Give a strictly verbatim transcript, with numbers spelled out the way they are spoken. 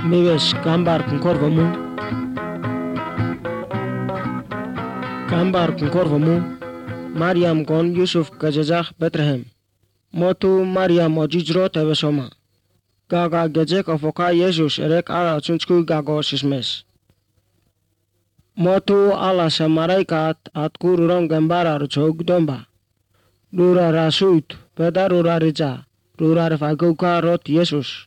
Miwes gambar kungkorvamu. Gambar kungkorvamu. Mariam kon Yusuf gajajah Bethlehem. Motu Mariam ojijro tevesoma. Gaga gejek ofoka Yesus erek ala tsuntsku gago sismes. Motu ala samaraikat atku rurong gambara ruchog domba. Rura rasut peda rura reja. Rura refaguka rot Yesus.